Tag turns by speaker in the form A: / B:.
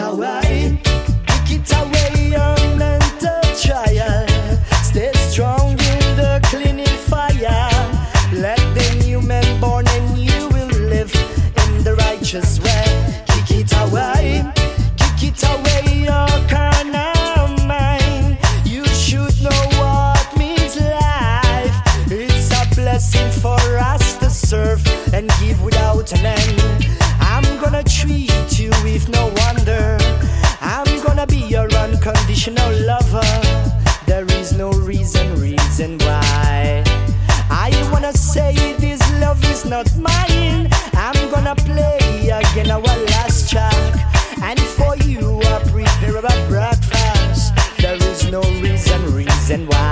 A: away. Kick it away, your mental trial. Stay strong in the cleaning fire. Let the new man born and you will live in the righteous way. Kick it away. Kick it away, your carnal mind. You should know what means life. It's a blessing for us to serve and give without an end. I'm gonna treat you with no wonder. I'm gonna be your unconditional lover. There is no reason why. I wanna say this love is not mine. I'm gonna play again our last track. And for you I prepare a breakfast. There is no reason why.